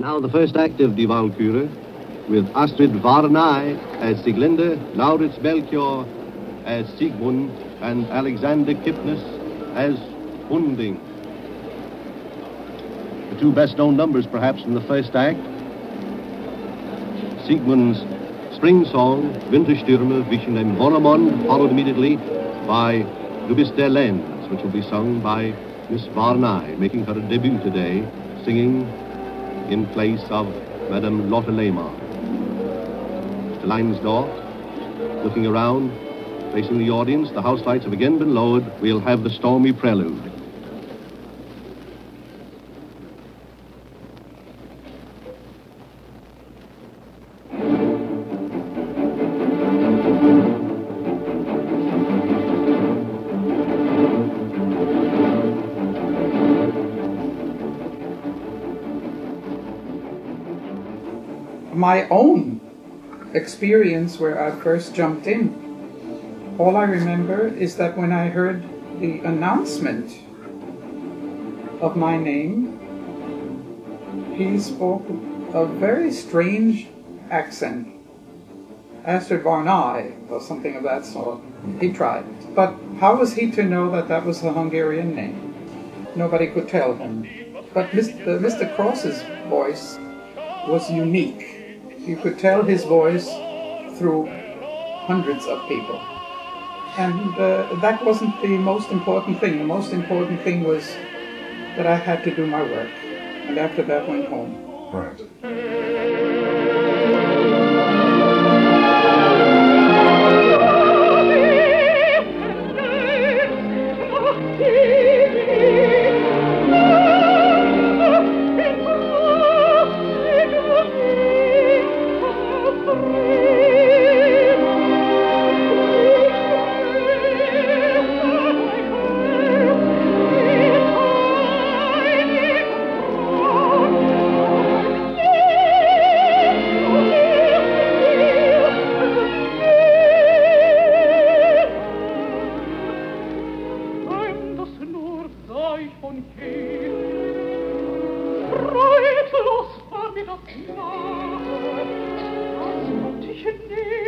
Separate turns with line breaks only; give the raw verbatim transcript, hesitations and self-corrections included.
Now the first act of Die Walküre, with Astrid Varnay as Sieglinde, Laurits Melchior as Siegmund, and Alexander Kipnis as Hunding. The two best-known numbers, perhaps, from the first act. Siegmund's spring song, Winterstürme wichen dem Horemond, followed immediately by Du bist der Lenz, which will be sung by Miss Varnay, making her debut today, singing in place of Madame Lotte Lehmann. Mister Leinsdorf, looking around, facing the audience, the house lights have again been lowered. We'll have the stormy prelude.
My own experience where I first jumped in, all I remember is that when I heard the announcement of my name, he spoke a very strange accent. Astrid Varnay or something of that sort. He tried. But how was he to know that that was a Hungarian name? Nobody could tell him. But Mister Mister Cross's voice was unique. You could tell his voice through hundreds of people. And uh, that wasn't the most important thing. The most important thing was that I had to do my work. And after that, went home.
Right.
Freudlos war mir das Nahe, das mutige Nähe.